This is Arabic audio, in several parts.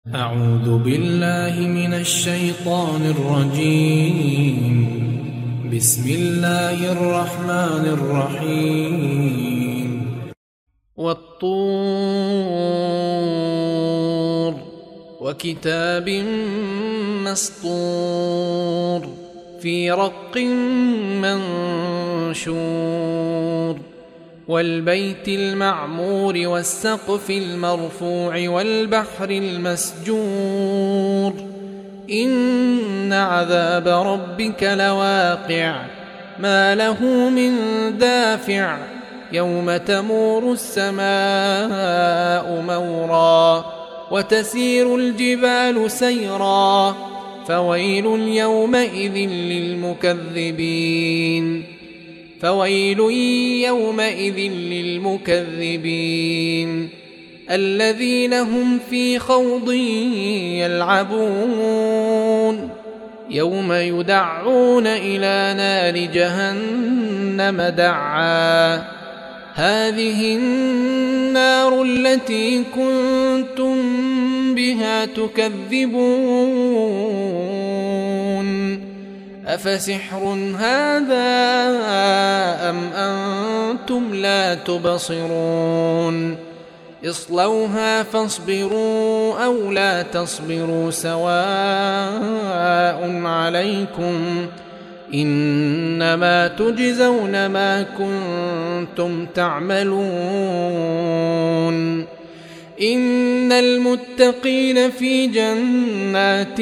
أعوذ بالله من الشيطان الرجيم. بسم الله الرحمن الرحيم. والطور وكتاب مسطور في رق منشور والبيت المعمور والسقف المرفوع والبحر المسجور إن عذاب ربك لواقع ما له من دافع يوم تمور السماء مورا وتسير الجبال سيرا فويل يومئذ للمكذبين الذين هم في خوض يلعبون يوم يدعون إلى نار جهنم دعا هذه النار التي كنتم بها تكذبون أفسحر هذا أم أنتم لا تبصرون اصلوها فاصبروا أو لا تصبروا سواء عليكم إنما تجزون ما كنتم تعملون إن المتقين في جنات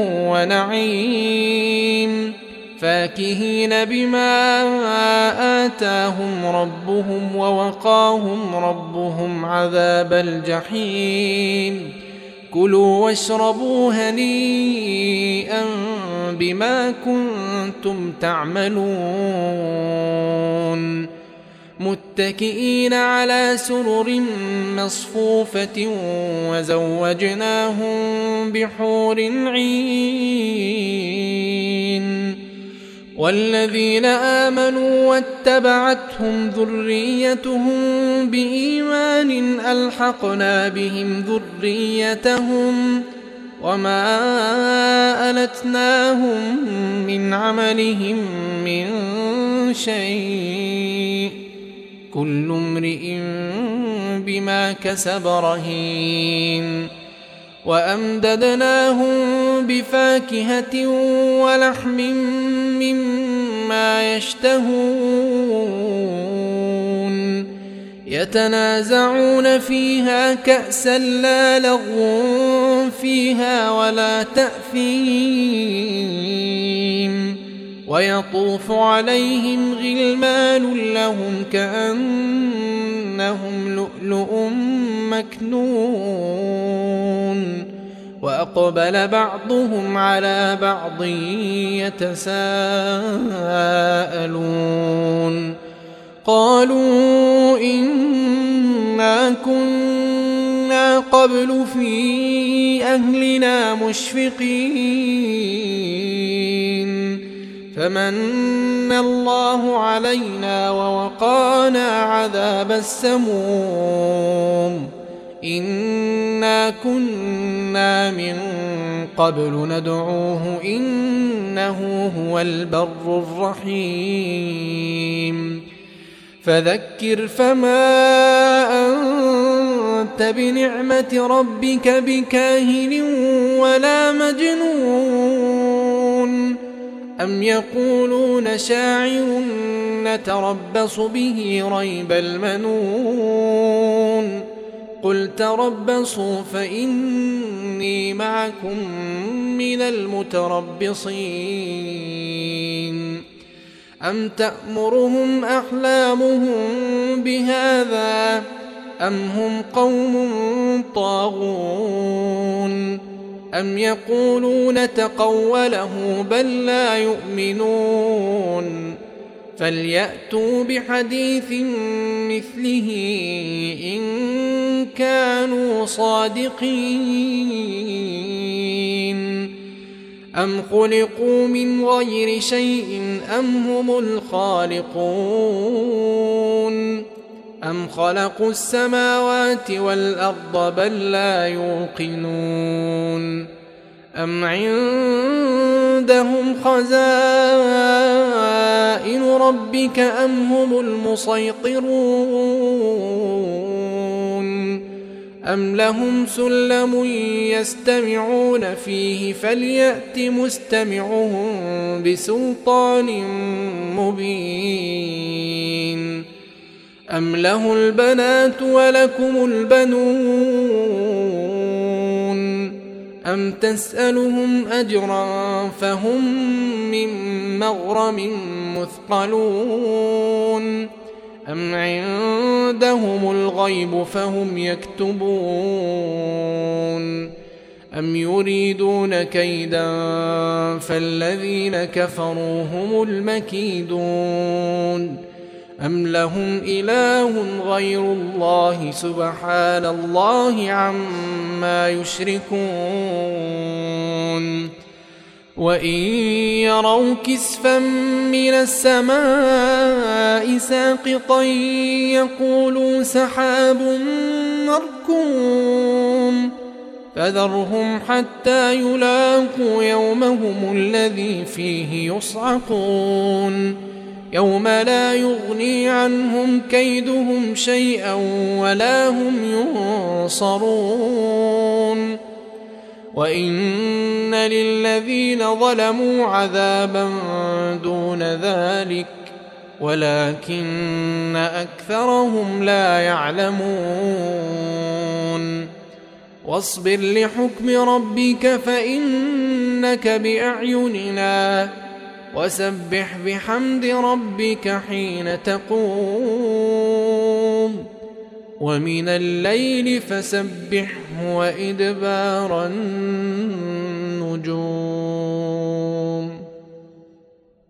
ونعيم فاكهين بما آتاهم ربهم ووقاهم ربهم عذاب الجحيم كلوا واشربوا هنيئا بما كنتم تعملون متكئين على سرر مصفوفة وزوجناهم بحور عين والذين آمنوا واتبعتهم ذريتهم بإيمان ألحقنا بهم ذريتهم وما ألتناهم من عملهم من شيء كل امرئ بما كسب رهين وأمددناهم بفاكهة ولحم مما يشتهون يتنازعون فيها كأسا لا لغو فيها ولا تأثيم ويطوف عليهم غلمان لهم كأنهم لؤلؤ مكنون وأقبل بعضهم على بعض يتساءلون قالوا إنا كنا قبل في أهلنا مشفقين فمن الله علينا ووقانا عذاب السموم إنا كنا من قبل ندعوه إنه هو البر الرحيم فذكر فما أنت بنعمة ربك بكاهن ولا مجنون أم يقولون شاعر نتربص به ريب المنون قل تربصوا فإني معكم من المتربصين أم تأمرهم أحلامهم بهذا أم هم قوم طاغون أم يقولون تقوله بل لا يؤمنون فليأتوا بحديث مثله إن كانوا صادقين أم خلقوا من غير شيء أم هم الخالقون أم خلقوا السماوات والأرض بل لا يوقنون أم عندهم خزائن ربك أم هم المسيطرون أم لهم سلم يستمعون فيه فليأت مستمعهم بسلطان مبين أم له البنات ولكم البنون أم تسألهم أجرا فهم من مغرم مثقلون أم عندهم الغيب فهم يكتبون أم يريدون كيدا فالذين كفروا هم المكيدون أم لهم إله غير الله سبحان الله عما يشركون وإن يروا كسفا من السماء ساقطا يقولوا سحاب مركوم فذرهم حتى يلاقوا يومهم الذي فيه يصعقون يوم لا يغني عنهم كيدهم شيئا ولا هم ينصرون وإن للذين ظلموا عذابا دون ذلك ولكن أكثرهم لا يعلمون واصبر لحكم ربك فإنك بأعيننا وسبح بحمد ربك حين تقوم ومن الليل فسبحه وإدبار النجوم